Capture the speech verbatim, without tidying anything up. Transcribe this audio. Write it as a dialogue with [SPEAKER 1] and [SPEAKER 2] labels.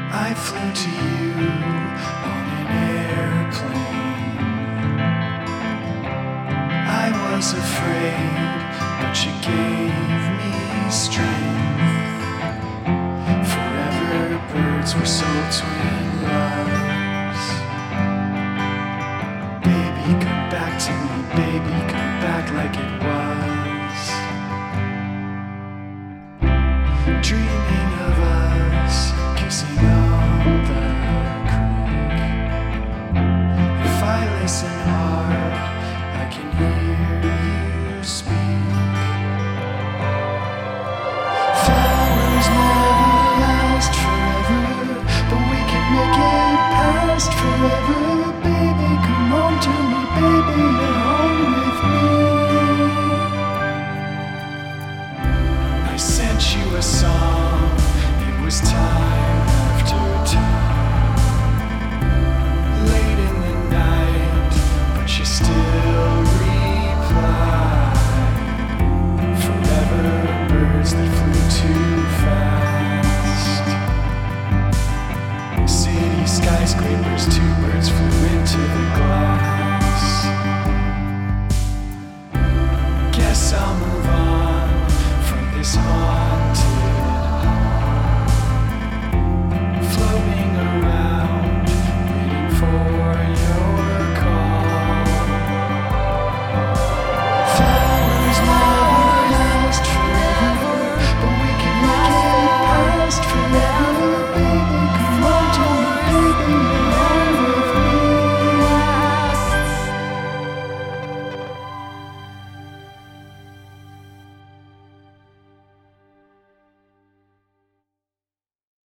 [SPEAKER 1] I flew to you on an airplane. I was afraid, but you gave me strength. Forever birds were soul twin loves. Baby, come back to me, baby, come back like it was.